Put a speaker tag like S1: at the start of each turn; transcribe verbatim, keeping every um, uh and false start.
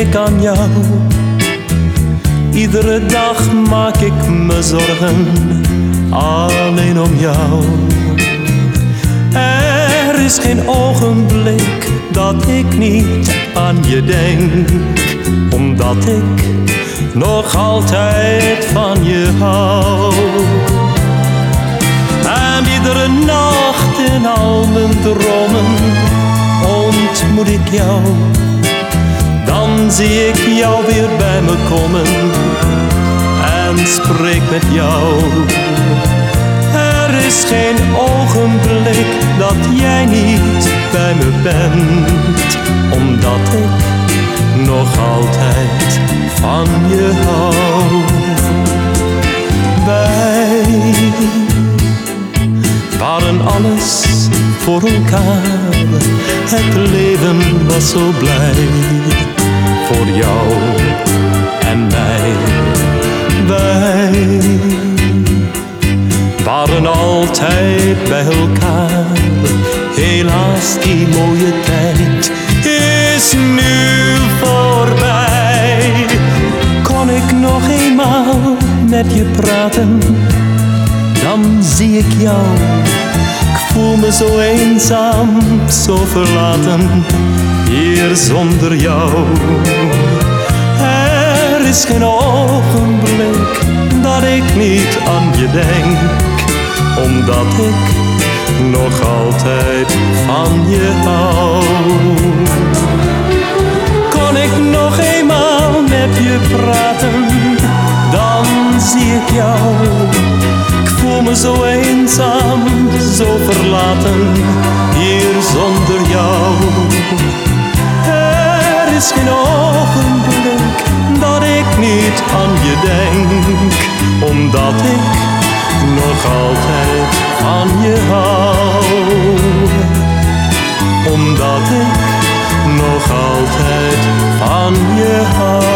S1: ik aan jou. Iedere dag maak ik me zorgen, alleen om jou. Er is geen ogenblik dat ik niet aan je denk, omdat ik nog altijd van je hou. En iedere nacht in al mijn dromen ontmoet ik jou. Dan zie ik jou weer bij me komen en spreek met jou. Er is geen ogenblik dat jij niet bij me bent, omdat ik nog altijd van je hou. Wij waren alles voor elkaar, het leven was zo blij voor jou en mij. Wij waren altijd bij elkaar, helaas die mooie tijd is nu voorbij. Kon ik nog eenmaal met je praten, dan zie ik jou. Ik voel me zo eenzaam, zo verlaten, hier zonder jou. Er is geen ogenblik dat ik niet aan je denk, omdat ik nog altijd van je hou. Kon ik nog eenmaal met je praten, dan zie ik jou. Ik voel me zo eenzaam, zo verlaten, hier zonder jou. Er is geen ogenblik dat ik niet aan je denk, omdat ik nog altijd van je hou. Omdat ik nog altijd van je hou.